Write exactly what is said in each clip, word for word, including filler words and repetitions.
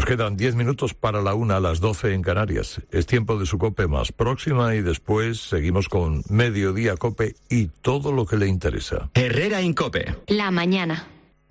quedan diez minutos para la una, a las doce en Canarias. Es tiempo de su COPE más próxima y después seguimos con Mediodía COPE y todo lo que le interesa. Herrera en COPE. La mañana.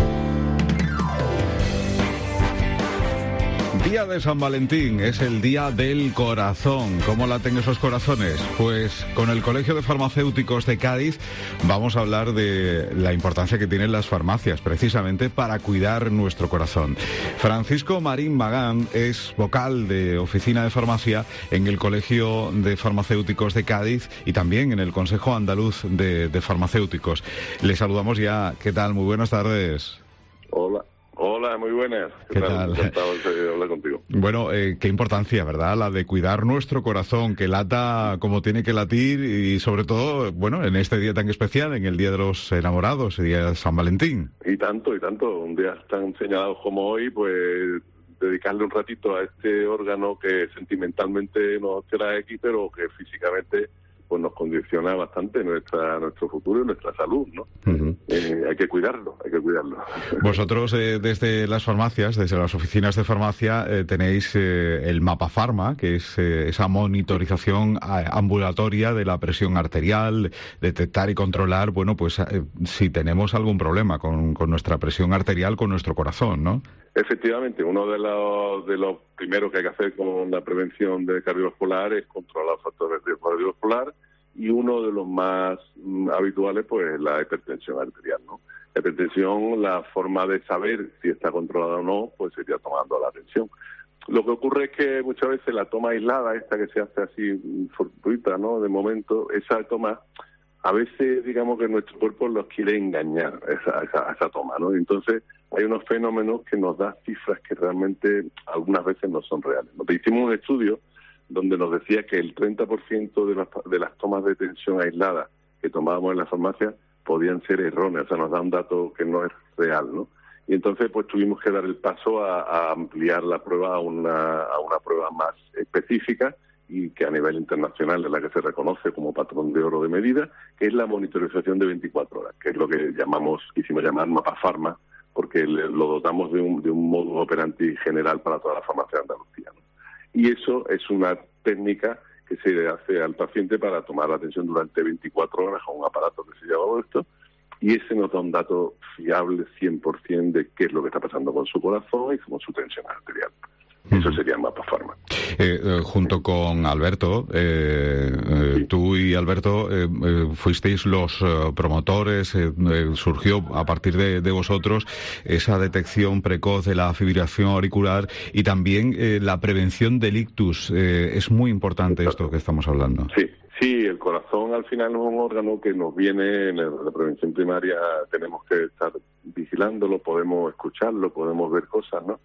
Día de San Valentín, es el día del corazón. ¿Cómo laten esos corazones? Pues con el Colegio de Farmacéuticos de Cádiz vamos a hablar de la importancia que tienen las farmacias, precisamente para cuidar nuestro corazón. Francisco Marín Magán es vocal de Oficina de Farmacia en el Colegio de Farmacéuticos de Cádiz y también en el Consejo Andaluz de, de Farmacéuticos. Le saludamos ya. ¿Qué tal? Muy buenas tardes. Hola. Hola, muy buenas. ¿Qué, ¿Qué tal? Encantado de hablar contigo. Bueno, eh, qué importancia, ¿verdad? La de cuidar nuestro corazón, que lata como tiene que latir y sobre todo, bueno, en este día tan especial, en el Día de los Enamorados, el Día de San Valentín. Y tanto, y tanto. Un día tan señalado como hoy, pues dedicarle un ratito a este órgano que sentimentalmente nos trae aquí, pero que físicamente pues nos condiciona bastante nuestra nuestro futuro y nuestra salud, ¿no? Uh-huh. Eh, hay que cuidarlo, hay que cuidarlo. Vosotros eh, desde las farmacias, desde las oficinas de farmacia, eh, tenéis eh, el Mapa Farma, que es eh, esa monitorización ambulatoria de la presión arterial, detectar y controlar, bueno, pues eh, si tenemos algún problema con, con nuestra presión arterial, con nuestro corazón, ¿no? Efectivamente, uno de los, de los primeros que hay que hacer con la prevención de cardiovascular es controlar los factores de riesgo cardiovascular y uno de los más mm, habituales pues la hipertensión arterial, ¿no? La hipertensión, la forma de saber si está controlada o no, pues sería tomando la tensión. Lo que ocurre es que muchas veces la toma aislada, esta que se hace así fortuita, ¿no? De momento, esa toma, a veces digamos que nuestro cuerpo los quiere engañar esa, esa, esa toma, ¿no? Entonces hay unos fenómenos que nos dan cifras que realmente algunas veces no son reales. Nos hicimos un estudio donde nos decía que el treinta por ciento de las, de las tomas de tensión aisladas que tomábamos en la farmacia podían ser erróneas, o sea, nos da un dato que no es real, ¿no? Y entonces pues tuvimos que dar el paso a, a ampliar la prueba a una, a una prueba más específica y que a nivel internacional es la que se reconoce como patrón de oro de medida, que es la monitorización de veinticuatro horas, que es lo que llamamos, quisimos llamar Mapa Farma, porque le, lo dotamos de un, de un modus operandi general para toda la farmacia de Andalucía, ¿no? Y eso es una técnica que se hace al paciente para tomar la atención durante veinticuatro horas con un aparato que se llama esto, y ese nos da un dato fiable cien por ciento de qué es lo que está pasando con su corazón y con su tensión arterial. Eso sería el Mapa Farma. Eh, eh, junto con Alberto, eh, eh, sí. Tú y Alberto eh, eh, fuisteis los eh, promotores, eh, eh, surgió a partir de, de vosotros esa detección precoz de la fibrilación auricular y también eh, la prevención del ictus. Eh, es muy importante Exacto. Esto que estamos hablando. Sí. Sí, el corazón al final es un órgano que nos viene en la prevención primaria, tenemos que estar vigilándolo, podemos escucharlo, podemos ver cosas, ¿no?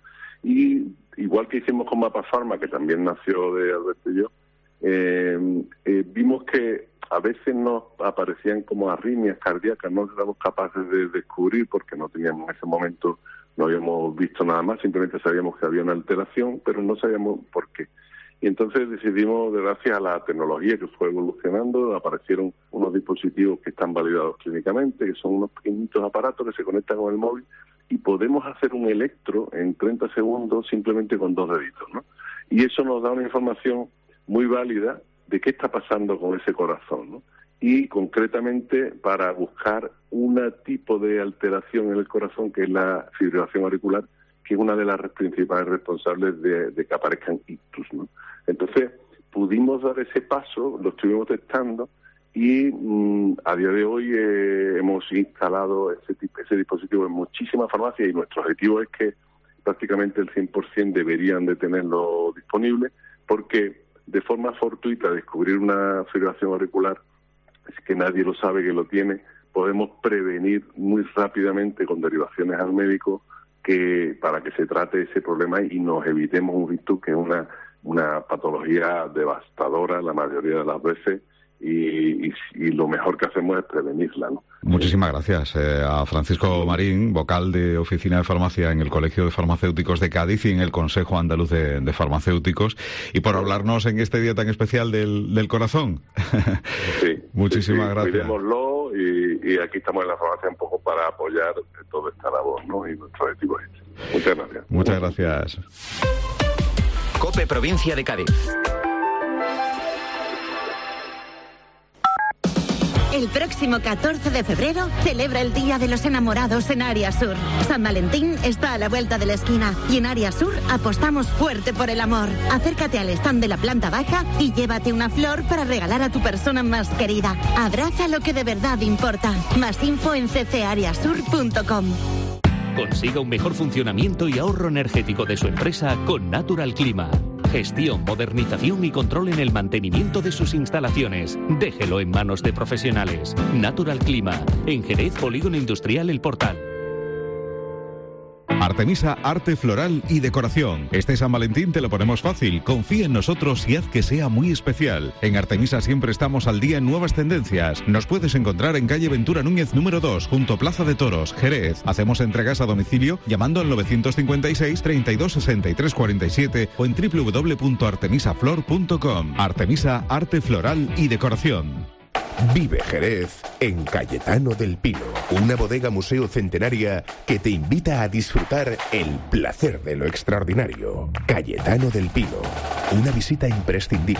Y igual que hicimos con Mapa Farma, que también nació de Alberto y yo, eh, eh, vimos que a veces nos aparecían como arritmias cardíacas, no éramos capaces de descubrir porque no teníamos en ese momento, no habíamos visto nada más, simplemente sabíamos que había una alteración, pero no sabíamos por qué. Y entonces decidimos, gracias a la tecnología que fue evolucionando, aparecieron unos dispositivos que están validados clínicamente, que son unos pequeñitos aparatos que se conectan con el móvil y podemos hacer un electro en treinta segundos simplemente con dos deditos, ¿no? Y eso nos da una información muy válida de qué está pasando con ese corazón, ¿no? Y concretamente para buscar un tipo de alteración en el corazón que es la fibrilación auricular, que es una de las principales responsables de, de que aparezcan ictus, ¿no? Entonces, pudimos dar ese paso, lo estuvimos testando y mmm, a día de hoy eh, hemos instalado ese, tipo, ese dispositivo en muchísimas farmacias y nuestro objetivo es que prácticamente el cien por ciento deberían de tenerlo disponible porque de forma fortuita descubrir una fibrilación auricular, es que nadie lo sabe que lo tiene, podemos prevenir muy rápidamente con derivaciones al médico que para que se trate ese problema y nos evitemos un ictus que es una, una patología devastadora la mayoría de las veces y, y, y lo mejor que hacemos es prevenirla, ¿no? Muchísimas gracias eh, a Francisco Marín, vocal de Oficina de Farmacia en el Colegio de Farmacéuticos de Cádiz y en el Consejo Andaluz de, de Farmacéuticos y por hablarnos en este día tan especial del, del corazón. Sí. Muchísimas sí, sí, gracias. Cuidémoslo y, y aquí estamos en la farmacia un poco para apoyar toda esta labor, ¿no? Y nuestro objetivo es este. Muchas gracias. Muchas gracias. COPE Provincia de Cádiz. El próximo catorce de febrero celebra el Día de los Enamorados en Área Sur. San Valentín está a la vuelta de la esquina y en Área Sur apostamos fuerte por el amor. Acércate al stand de la planta baja y llévate una flor para regalar a tu persona más querida. Abraza lo que de verdad importa. Más info en c c areasur punto com. Consiga un mejor funcionamiento y ahorro energético de su empresa con Natural Clima. Gestión, modernización y control en el mantenimiento de sus instalaciones. Déjelo en manos de profesionales. Natural Clima, en Jerez, Polígono Industrial El Portal. Artemisa Arte Floral y Decoración. Este San Valentín te lo ponemos fácil. Confía en nosotros y haz que sea muy especial. En Artemisa siempre estamos al día en nuevas tendencias. Nos puedes encontrar en calle Ventura Núñez número dos, junto Plaza de Toros, Jerez. Hacemos entregas a domicilio llamando al novecientos cincuenta y seis, treinta y dos, sesenta y tres cuarenta y siete o en w w w punto artemisa flor punto com. Artemisa Arte Floral y Decoración. Vive Jerez en Cayetano del Pino, una bodega museo centenaria que te invita a disfrutar el placer de lo extraordinario. Cayetano del Pino, una visita imprescindible.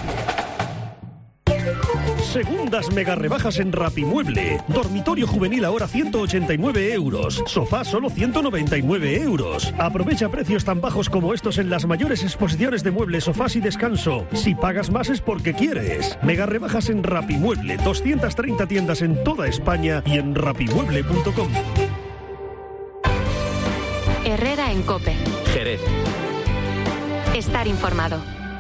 Segundas mega rebajas en Rapimueble. Dormitorio juvenil ahora ciento ochenta y nueve euros. Sofá solo ciento noventa y nueve euros. Aprovecha precios tan bajos como estos en las mayores exposiciones de muebles, sofás y descanso. Si pagas más es porque quieres. Mega rebajas en Rapimueble. doscientas treinta tiendas en toda España y en rapimueble punto com. Herrera en COPE. Jerez. Estar informado.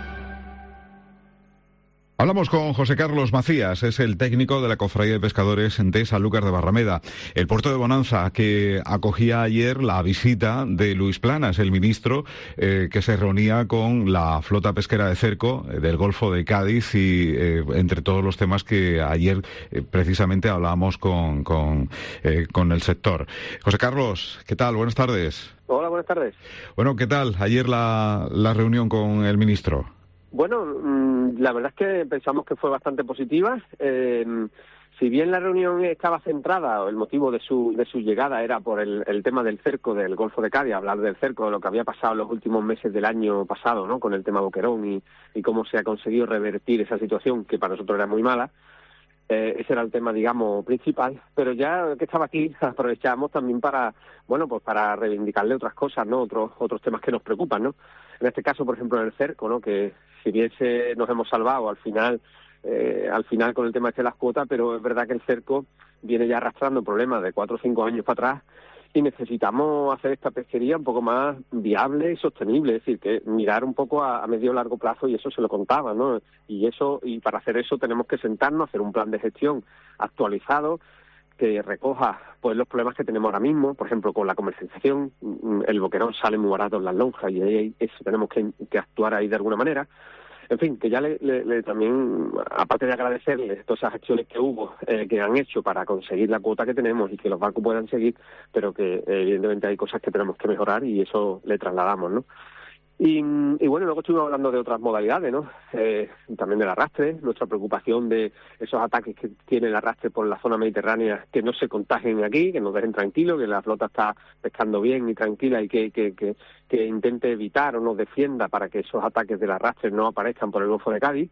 Hablamos con José Carlos Macías, es el técnico de la Cofradía de Pescadores de Sanlúcar de Barrameda. El puerto de Bonanza, que acogía ayer la visita de Luis Planas, el ministro, eh, que se reunía con la flota pesquera de cerco eh, del Golfo de Cádiz y eh, entre todos los temas que ayer eh, precisamente hablábamos con, con, eh, con el sector. José Carlos, ¿qué tal? Buenas tardes. Hola, buenas tardes. Bueno, ¿qué tal ayer la, la reunión con el ministro? Bueno, la verdad es que pensamos que fue bastante positiva. Eh, si bien la reunión estaba centrada, o el motivo de su de su llegada era por el, el tema del cerco del Golfo de Cádiz, hablar del cerco, de lo que había pasado en los últimos meses del año pasado, ¿no?, con el tema Boquerón y, y cómo se ha conseguido revertir esa situación que para nosotros era muy mala. Eh, ese era el tema, digamos, principal, pero ya que estaba aquí aprovechamos también para, bueno, pues para reivindicarle otras cosas, ¿no?, otros otros temas que nos preocupan, ¿no? En este caso, por ejemplo, en el cerco, ¿no?, que si bien se, nos hemos salvado al final, eh, al final con el tema este de las cuotas, pero es verdad que el cerco viene ya arrastrando problemas de cuatro o cinco años para atrás y necesitamos hacer esta pesquería un poco más viable y sostenible, es decir, que mirar un poco a, a medio o largo plazo, y eso se lo contaba, ¿no? Y eso, y para hacer eso tenemos que sentarnos, hacer un plan de gestión actualizado que recoja pues los problemas que tenemos ahora mismo, por ejemplo, con la comercialización. El boquerón sale muy barato en las lonjas y ahí eso tenemos que, que actuar ahí de alguna manera. En fin, que ya le, le, le también, aparte de agradecerles todas esas acciones que hubo, eh, que han hecho para conseguir la cuota que tenemos y que los barcos puedan seguir, pero que eh, evidentemente hay cosas que tenemos que mejorar y eso le trasladamos, ¿no? Y, y bueno, luego estuvimos hablando de otras modalidades, ¿no? Eh, también del arrastre, nuestra preocupación de esos ataques que tiene el arrastre por la zona mediterránea, que no se contagien aquí, que nos dejen tranquilos, que la flota está pescando bien y tranquila y que, que, que, que intente evitar o nos defienda para que esos ataques del arrastre no aparezcan por el Golfo de Cádiz,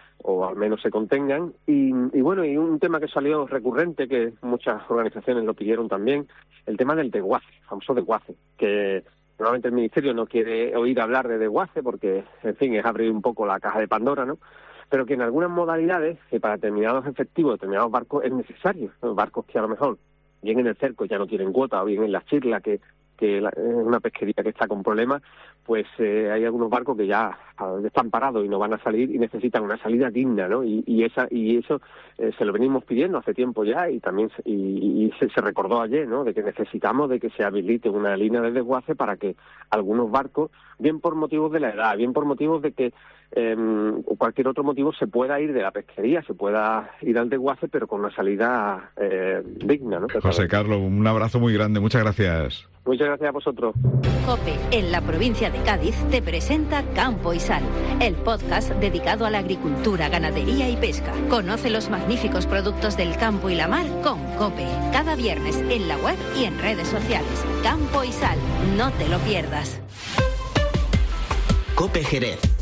o al menos se contengan. Y, y bueno, y un tema que salió recurrente, que muchas organizaciones lo pidieron también, el tema del desguace, el famoso desguace, que normalmente el Ministerio no quiere oír hablar de desguace porque, en fin, es abrir un poco la caja de Pandora, ¿no? Pero que en algunas modalidades, que para determinados efectivos, determinados barcos, es necesario. ¿No? Barcos que a lo mejor, bien en el cerco ya no tienen cuota, o bien en la chirla, que, que la, es una pesquería que está con problemas, pues eh, hay algunos barcos que ya están parados y no van a salir y necesitan una salida digna, ¿no? Y, y esa y eso eh, se lo venimos pidiendo hace tiempo ya y también se, y, y se, se recordó ayer, ¿no?, de que necesitamos de que se habilite una línea de desguace para que algunos barcos, bien por motivos de la edad, bien por motivos de que eh, o cualquier otro motivo, se pueda ir de la pesquería, se pueda ir al desguace, pero con una salida eh, digna, ¿no? José Carlos, un abrazo muy grande, muchas gracias. Muchas gracias a vosotros. COPE, en la provincia de Cádiz, te presenta Campo y Sal, el podcast dedicado a la agricultura, ganadería y pesca. Conoce los magníficos productos del campo y la mar con COPE. Cada viernes en la web y en redes sociales. Campo y Sal, no te lo pierdas. COPE Jerez.